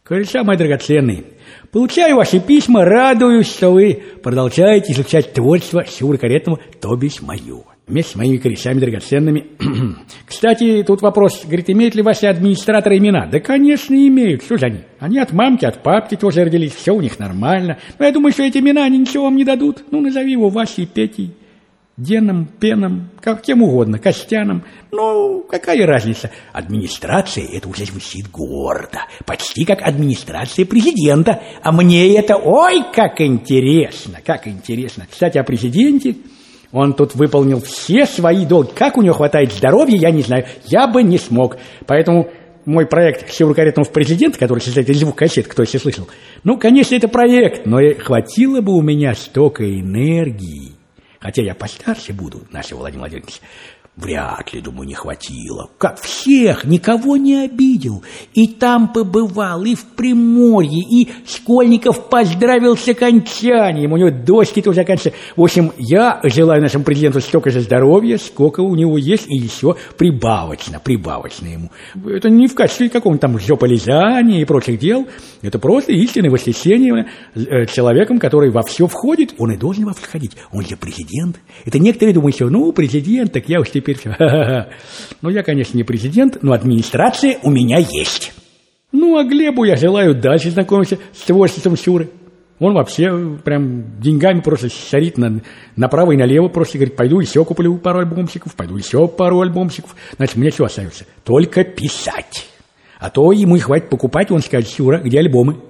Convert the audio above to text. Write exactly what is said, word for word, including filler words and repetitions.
Хорошо, мои драгоценные. Получаю ваши письма, радуюсь, что вы продолжаете изучать творчество Шуры Каретного, то бишь мое. Вместе с моими корешами драгоценными. Кстати, тут вопрос, говорит, имеют ли ваши администраторы имена? Да, конечно, имеют. Что же они? Они от мамки, от папки тоже родились, все у них нормально. Но я думаю, что эти имена, они ничего вам не дадут. Ну, назови его Васей, Петей, Деном, Пеном, как, кем угодно, Костяном. Ну, какая разница? Администрация, это уже звучит гордо. Почти как администрация президента. А мне это, ой, как интересно, как интересно. Кстати, о президенте. Он тут выполнил все свои долги. Как у него хватает здоровья, я не знаю. Я бы не смог. Поэтому мой проект «Шуры Каретного в президент», который состоит из двух кассет, кто если слышал, ну, конечно, это проект, но и хватило бы у меня столько энергии. Хотя я постарше буду, наш Владимир Владимирович. Вряд ли, думаю, не хватило. Как всех, никого не обидел. И там побывал, и в Приморье, и школьников поздравил с окончанием. У него дочки тоже окончали. В общем, я желаю нашему президенту столько же здоровья, сколько у него есть, и еще прибавочно, прибавочно ему. Это не в качестве какого-нибудь там жополизания и прочих дел. Это просто истинное восхищение человеком, который во все входит. Он и должен во все входить. Он же президент. Это некоторые думают, что ну, президент, так я уж теперь все. Ну, я, конечно, не президент, но администрация у меня есть. Ну, а Глебу я желаю дальше знакомиться с творчеством Шуры. Он вообще прям деньгами просто шарит на, направо и налево, просто говорит, пойду еще куплю пару альбомчиков, пойду еще пару альбомчиков. Значит, мне что остается? Только писать. А то ему и хватит покупать, он скажет, Шура, где альбомы?